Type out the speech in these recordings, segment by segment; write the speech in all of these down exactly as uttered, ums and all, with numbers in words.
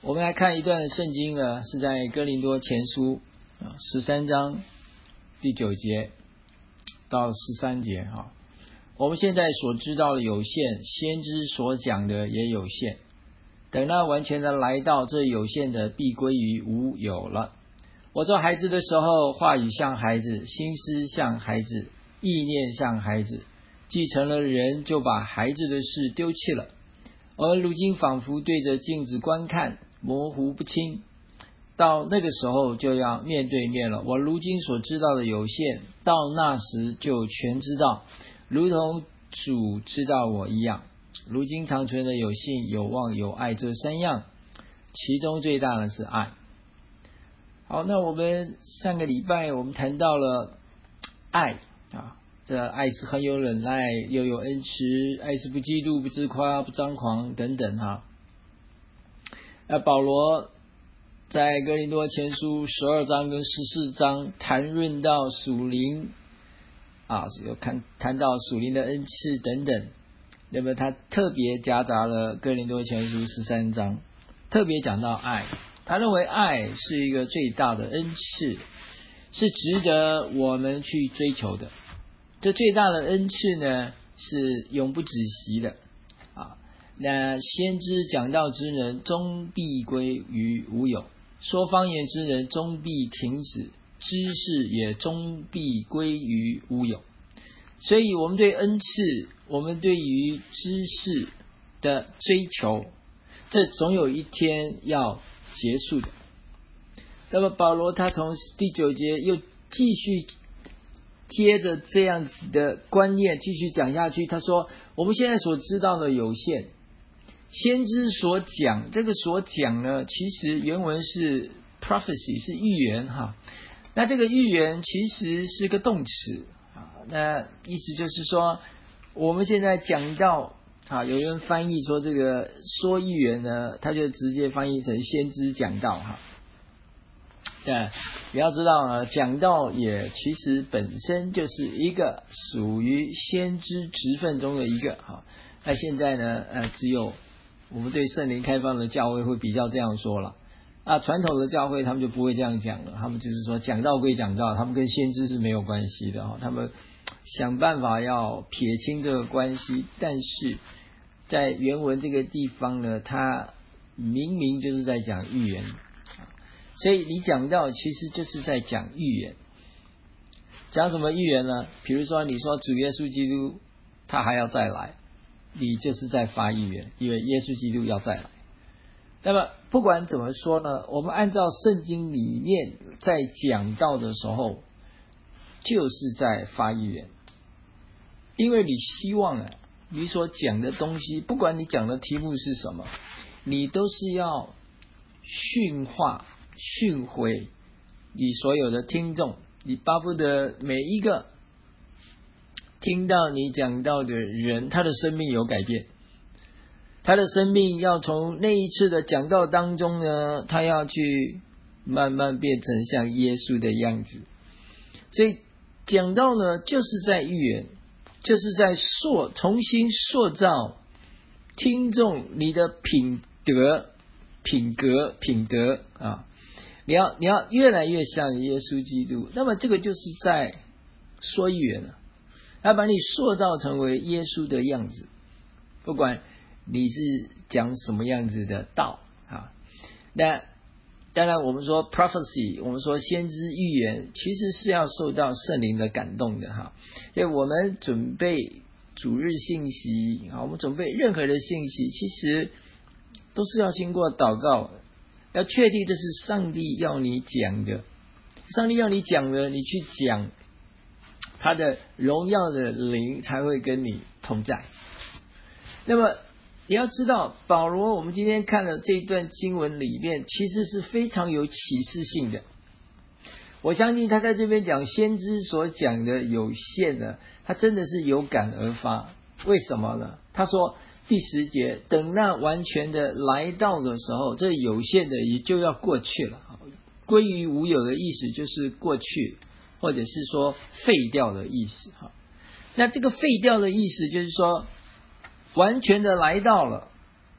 我们来看一段圣经呢，是在哥林多前书十三章第九节到十三节哈。我们现在所知道的有限，先知所讲的也有限。等那完全的来到，这有限的必归于无有了。我做孩子的时候，话语像孩子，心思像孩子，意念像孩子。既成了人，就把孩子的事丢弃了。而如今仿佛对着镜子观看，模糊不清。到那个时候就要面对面了。我如今所知道的有限，到那时就全知道，如同主知道我一样。如今长存的有信、有望、有爱，这三样，其中最大的是爱。好，那我们上个礼拜我们谈到了爱啊，这爱是很有忍耐，又有恩慈，爱是不嫉妒、不自夸、不张狂等等哈。那保罗在哥林多前书十二章跟十四章谈论到属灵啊，有看谈到属灵的恩赐等等。那么他特别夹杂了哥林多前书十三章，特别讲到爱。他认为爱是一个最大的恩赐，是值得我们去追求的。这最大的恩赐呢，是永不止息的啊。那先知讲道之人，终必归于无有；说方言之人，终必停止；知识也终必归于无有。所以我们对恩赐，我们对于知识的追求，这总有一天要结束的。那么保罗他从第九节又继续接着这样子的观念继续讲下去，他说我们现在所知道的有限，先知所讲，这个所讲呢，其实原文是 prophecy， 是预言哈。那这个预言其实是个动词啊，那意思就是说，我们现在讲到啊，有人翻译说这个说预言呢，他就直接翻译成先知讲道哈。对，你要知道呢，讲道也其实本身就是一个属于先知职分中的一个哈。那现在呢，呃，只有我们对圣灵开放的教会会比较这样说了啊，传统的教会他们就不会这样讲了，他们就是说讲道归讲道，他们跟先知是没有关系的哈，他们想办法要撇清这个关系，但是在原文这个地方呢，它明明就是在讲预言。所以你讲到其实就是在讲预言。讲什么预言呢？比如说你说主耶稣基督他还要再来，你就是在发预言，因为耶稣基督要再来。那么不管怎么说呢，我们按照圣经里面在讲到的时候，就是在发预言。因为你希望啊，你所讲的东西，不管你讲的题目是什么，你都是要驯化训诲你所有的听众，你巴不得每一个听到你讲到的人，他的生命有改变，他的生命要从那一次的讲道当中呢，他要去慢慢变成像耶稣的样子。所以讲道呢，就是在预言，就是在塑重新塑造听众你的品德、品格、品德啊。你要你要越来越像耶稣基督，那么这个就是在说预言了，要把你塑造成为耶稣的样子，不管你是讲什么样子的道啊。那当然我们说 prophecy， 我们说先知预言，其实是要受到圣灵的感动的哈。所以我们准备主日信息啊，我们准备任何的信息，其实都是要经过祷告，要确定这是上帝要你讲的，上帝要你讲的，你去讲，他的荣耀的灵才会跟你同在。那么你要知道，保罗我们今天看的这一段经文里面，其实是非常有启示性的。我相信他在这边讲先知所讲的有限的，他真的是有感而发。为什么呢？他说第十节，等那完全的来到的时候，这有限的也就要过去了。归于无有的意思就是过去，或者是说废掉的意思。那这个废掉的意思就是说完全的来到了，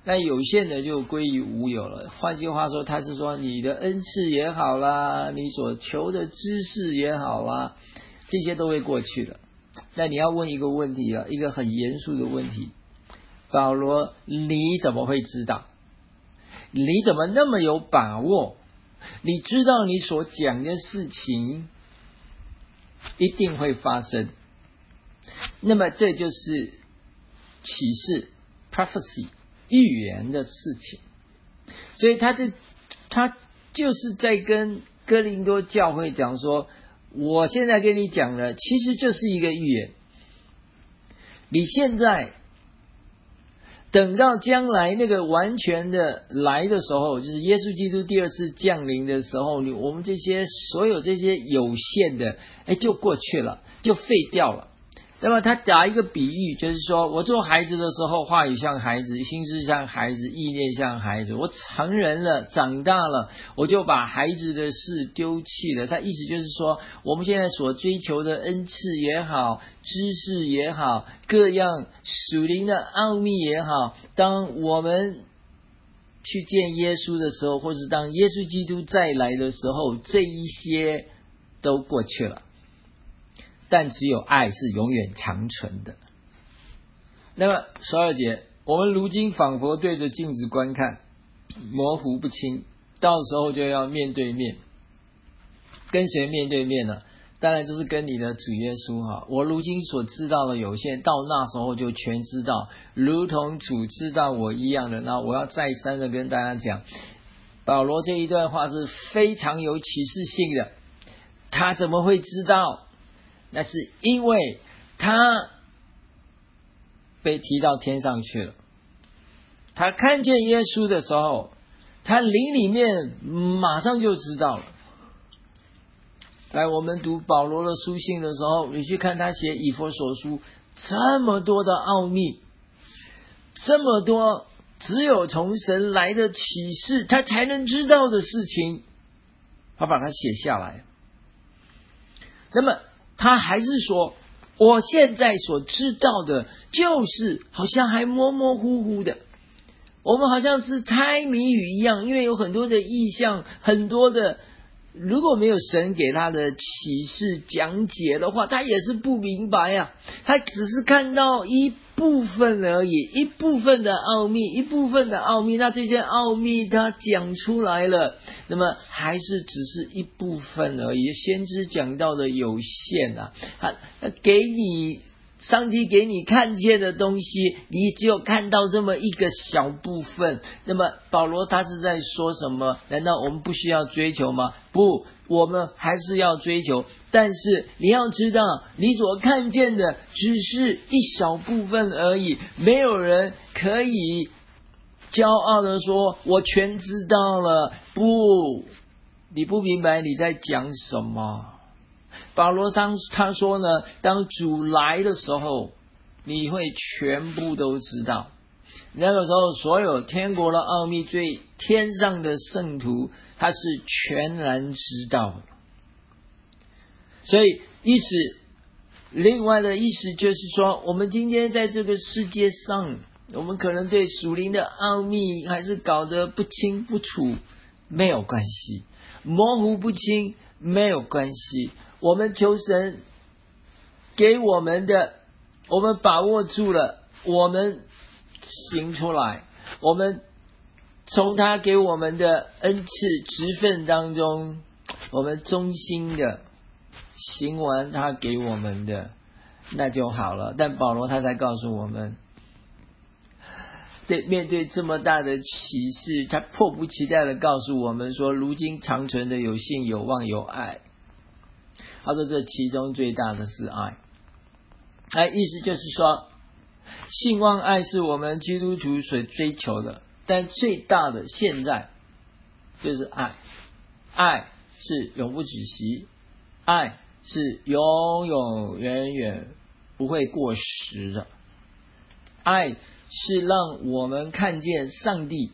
那有限的就归于无有了。换句话说，他是说你的恩赐也好啦，你所求的知识也好啦，这些都会过去了。那你要问一个问题啊，一个很严肃的问题，保罗，你怎么会知道？你怎么那么有把握？你知道你所讲的事情一定会发生，那么这就是启示 prophecy 预言的事情。所以他这他就是在跟哥林多教会讲说，我现在跟你讲了，其实就是一个预言。你现在等到将来那个完全的来的时候，就是耶稣基督第二次降临的时候，你我们这些所有这些有限的，哎，就过去了，就废掉了。那么他打一个比喻，就是说我做孩子的时候，话语像孩子，心思像孩子，意念像孩子。我成人了，长大了，我就把孩子的事丢弃了。他意思就是说，我们现在所追求的恩赐也好，知识也好，各样属灵的奥秘也好，当我们去见耶稣的时候，或是当耶稣基督再来的时候，这一些都过去了。但只有爱是永远长存的。那么十二节，我们如今仿佛对着镜子观看，模糊不清，到时候就要面对面。跟谁面对面呢？当然就是跟你的主耶稣哈。我如今所知道的有限，到那时候就全知道，如同主知道我一样的。那我要再三的跟大家讲，保罗这一段话是非常有启示性的。他怎么会知道？那是因为他被提到天上去了。他看见耶稣的时候，他灵里面马上就知道了。来，我们读保罗的书信的时候，你去看他写以弗所书，这么多的奥秘，这么多只有从神来的启示，他才能知道的事情，他把它写下来。那么他还是说，我现在所知道的就是好像还模模糊糊的，我们好像是猜谜语一样，因为有很多的意象，很多的，如果没有神给他的启示讲解的话，他也是不明白啊，他只是看到一部分而已，一部分的奥秘，一部分的奥秘，那这些奥秘他讲出来了，那么还是只是一部分而已。先知讲到的有限啊，他给你上帝给你看见的东西，你只有看到这么一个小部分。那么保罗他是在说什么？难道我们不需要追求吗？不，我们还是要追求，但是你要知道，你所看见的只是一小部分而已。没有人可以骄傲的说我全知道了。不，你不明白你在讲什么。保罗当他说呢，当主来的时候，你会全部都知道。那个时候，所有天国的奥秘，最天上的圣徒，他是全然知道的。所以意思，另外的意思就是说，我们今天在这个世界上，我们可能对属灵的奥秘还是搞得不清不楚，没有关系，模糊不清没有关系。我们求神给我们的，我们把握住了，我们行出来，我们从他给我们的恩赐职分当中，我们忠心的行完他给我们的，那就好了。但保罗他才告诉我们，对，面对这么大的启示，他迫不及待的告诉我们说，如今长存的有信有望有爱。他说这其中最大的是爱。哎，意思就是说，信望爱是我们基督徒所追求的，但最大的现在就是爱。爱是永不止息，爱是永永远远不会过时的，爱是让我们看见上帝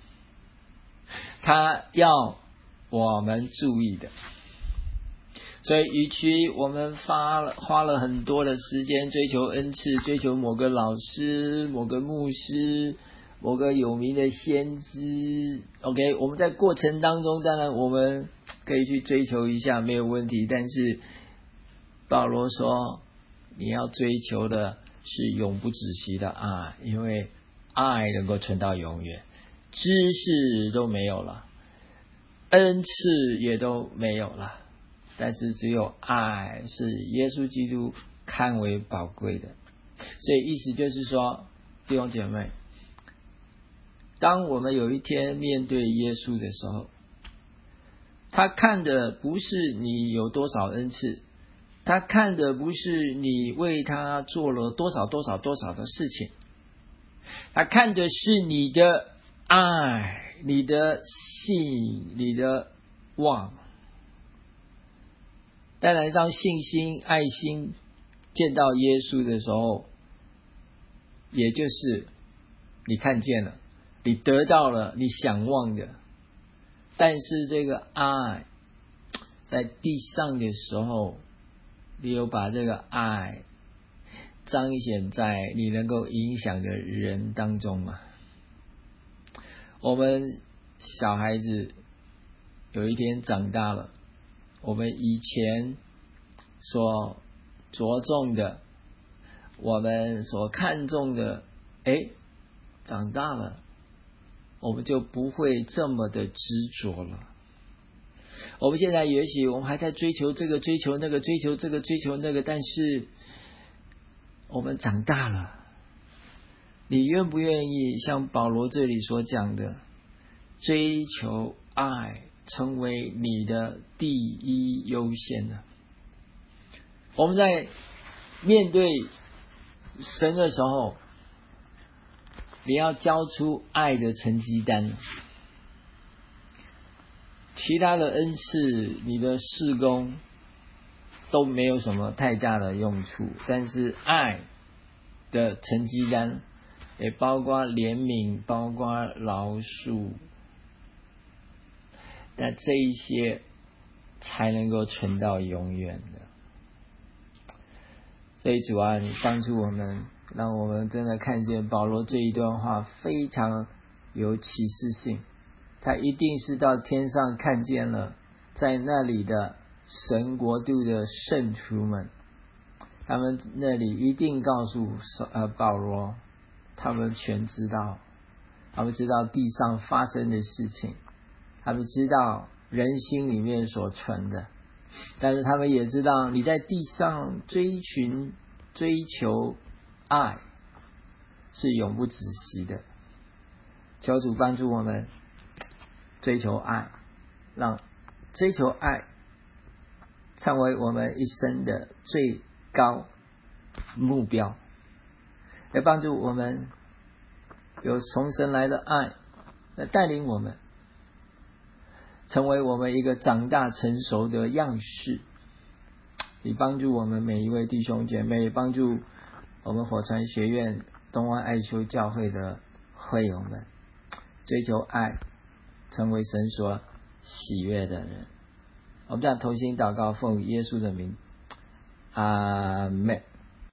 他要我们注意的。所以与其我们花了花了很多的时间追求恩赐，追求某个老师某个牧师某个有名的先知 OK， 我们在过程当中当然我们可以去追求一下没有问题，但是保罗说你要追求的是永不止息的爱，因为爱能够存到永远，知识都没有了，恩赐也都没有了，但是只有爱是耶稣基督看为宝贵的。所以意思就是说，弟兄姐妹，当我们有一天面对耶稣的时候，他看的不是你有多少恩赐，他看的不是你为他做了多少多少多少的事情，他看的是你的爱，你的信，你的望。当然当信心爱心见到耶稣的时候，也就是你看见了，你得到了你想望的。但是这个爱在地上的时候，你有把这个爱彰显在你能够影响的人当中吗？我们小孩子有一天长大了，我们以前所着重的，我们所看重的，诶，长大了我们就不会这么的执着了。我们现在也许我们还在追求这个追求那个追求这个追求那个，但是我们长大了，你愿不愿意像保罗这里所讲的，追求爱成为你的第一优先呢？我们在面对神的时候，你要交出爱的成绩单，其他的恩赐你的事工都没有什么太大的用处，但是爱的成绩单也包括怜悯，包括饶恕，那这一些才能够存到永远的。所以主啊，你帮助我们，让我们真的看见保罗这一段话非常有启示性，他一定是到天上看见了在那里的神国度的圣徒们，他们那里一定告诉呃保罗，他们全知道，他们知道地上发生的事情，他们知道人心里面所存的，但是他们也知道你在地上追寻追求爱是永不止息的。求主帮助我们追求爱，让追求爱成为我们一生的最高目标，来帮助我们有从神来的爱来带领我们成为我们一个长大成熟的样式。你帮助我们每一位弟兄姐妹，帮助我们火传学院东湾爱修教会的会友们追求爱，成为神所喜悦的人。我们这样同心祷告，奉耶稣的名，阿们。